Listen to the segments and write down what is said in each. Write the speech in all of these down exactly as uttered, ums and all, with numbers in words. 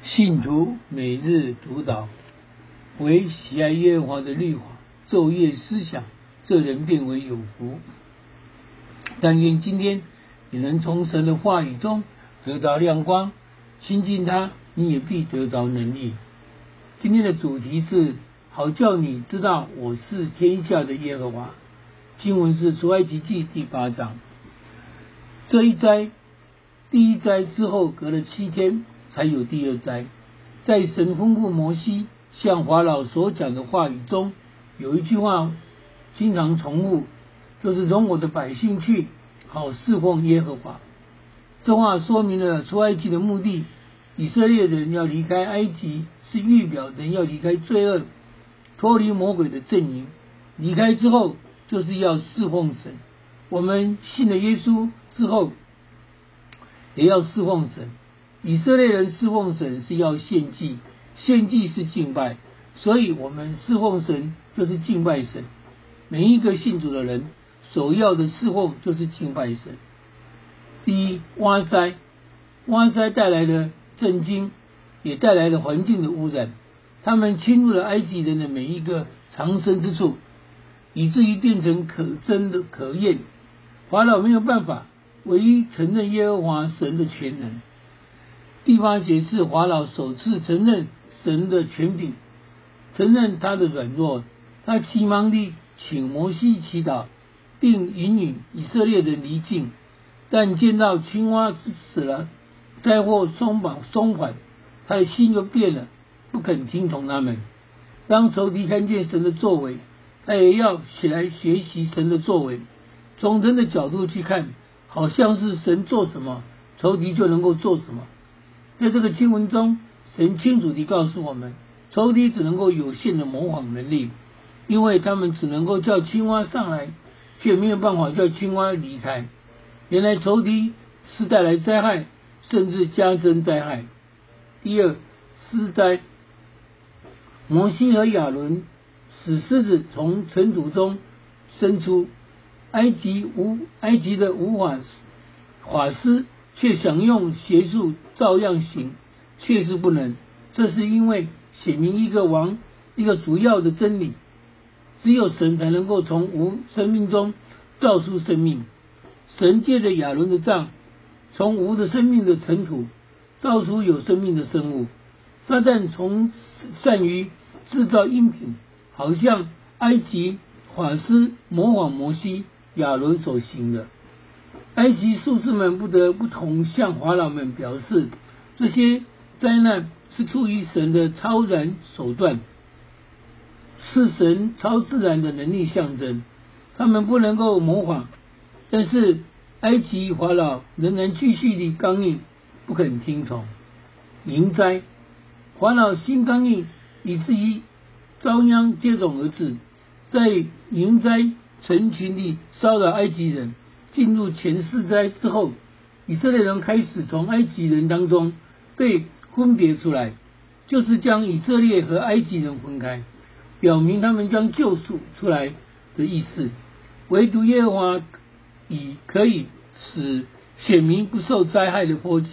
信徒每日读祷，为喜爱耶和华的律法，昼夜思想，这人变为有福。但愿今天你能从神的话语中得到亮光，亲近他，你也必得着能力。今天的主题是好叫你知道我是天下的耶和华。经文是出埃及记第八章。这一灾，第一灾之后隔了七天才有第二灾。在神吩咐摩西向法老所讲的话语中，有一句话经常重复，就是容我的百姓去，好侍奉耶和华。这话说明了出埃及的目的，以色列人要离开埃及，是预表人要离开罪恶，脱离魔鬼的阵营。离开之后就是要侍奉神。我们信了耶稣之后也要侍奉神。以色列人侍奉神是要献祭，献祭是敬拜，所以我们侍奉神就是敬拜神。每一个信主的人首要的侍奉就是敬拜神。第一，挖灾，挖灾带来的震惊，也带来了环境的污染。他们侵入了埃及人的每一个藏身之处，以至于变成可憎的可厌。法老没有办法，唯一承认耶和华神的全能。第八节是法老首次承认神的权柄，承认他的软弱。他急忙地请摩西祈祷，并引领以色列人离境，但见到青蛙死了，灾祸松绑松缓，他的心就变了，不肯听从他们。当仇敌看见神的作为，他也要起来学习神的作为。从人的角度去看，好像是神做什么，仇敌就能够做什么。在这个经文中，神清楚地告诉我们，仇敌只能够有限的模仿能力，因为他们只能够叫青蛙上来，却没有办法叫青蛙离开。原来仇敌是带来灾害，甚至加增灾害。第二，施灾。摩西和亚伦使狮子从尘土中生出，埃及无埃及的无法法师却想用邪术照样行，确实不能。这是因为显明一个王一个主要的真理，只有神才能够从无生命中造出生命。神借着亚伦的杖，从无的生命的尘土造出有生命的生物。撒旦从善于制造音频，好像埃及法师模仿摩西亚伦所行的。埃及术士们不得不同向法老们表示，这些灾难是出于神的超然手段，是神超自然的能力象征，他们不能够模仿。但是埃及法老仍然继续地刚硬，不肯听从。蝇灾，法老心刚硬，以至于遭殃接踵而至。在蝇灾成群地骚扰埃及人，进入前四灾之后，以色列人开始从埃及人当中被分别出来，就是将以色列和埃及人分开，表明他们将救赎出来的意思。唯独耶和华以可以使选民不受灾害的波及。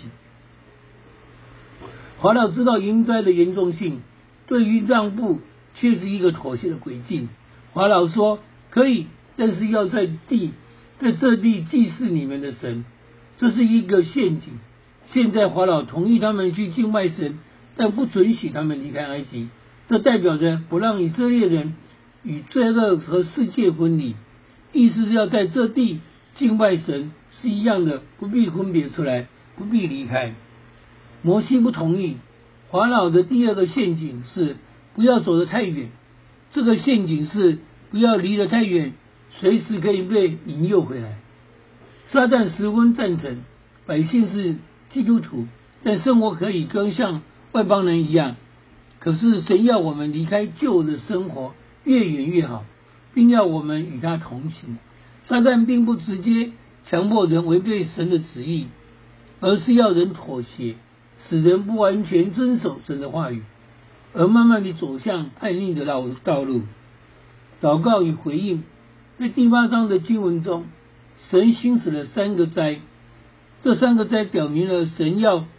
法老知道蝇灾的严重性，对于让步却是一个妥协的诡计。法老说可以，但是要在地在这地祭祀你们的神，这是一个陷阱。现在法老同意他们去敬拜神，但不准许他们离开埃及，这代表着不让以色列人与罪恶和世界分离，意思是要在这地敬拜神是一样的，不必分别出来，不必离开。摩西不同意。法老的第二个陷阱是不要走得太远，这个陷阱是不要离得太远，随时可以被引诱回来。撒旦十分赞成百姓是基督徒，但生活可以跟像外邦人一样。可是神要我们离开旧的生活，越远越好，并要我们与他同行。撒旦并不直接强迫人违背神的旨意，而是要人妥协，使人不完全遵守神的话语，而慢慢地走向叛逆的道路。祷告与回应，在第八章的经文中，神行使了三个灾，这三个灾表明了神要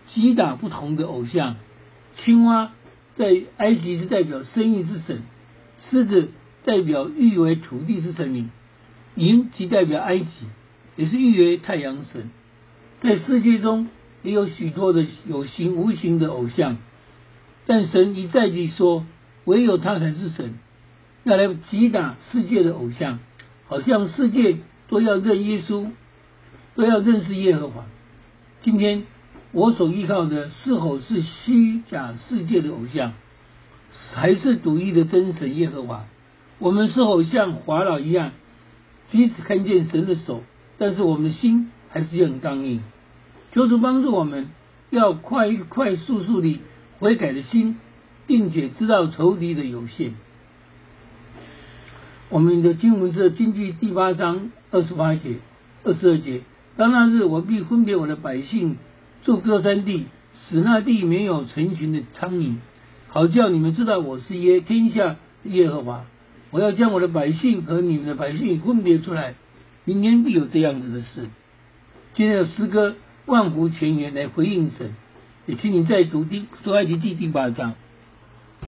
击打不同的偶像。青蛙在埃及是代表生育之神，狮子代表誉为土地之神明，鹰即代表埃及，也是誉为太阳神。在世界中也有许多的有形无形的偶像，但神一再地说，唯有他才是神，要来击打世界的偶像，好像世界都要认耶稣，都要认识耶和华。今天我所依靠的是否是虚假世界的偶像，还是独一的真神耶和华？我们是否像法老一样，即使看见神的手，但是我们的心还是很刚硬？求主帮助我们，要快快速速地悔改的心，并且知道仇敌的有限。我们的经文是经句第八章二十八节、二十二节。当那日，我必分别我的百姓住各山地，使那地没有成群的苍蝇，好叫你们知道我是耶天下耶和华。我要将我的百姓和你们的百姓分别出来。明天必有这样子的事。今天的诗歌万福全员来回应神，也请你再读第出埃及记第八章。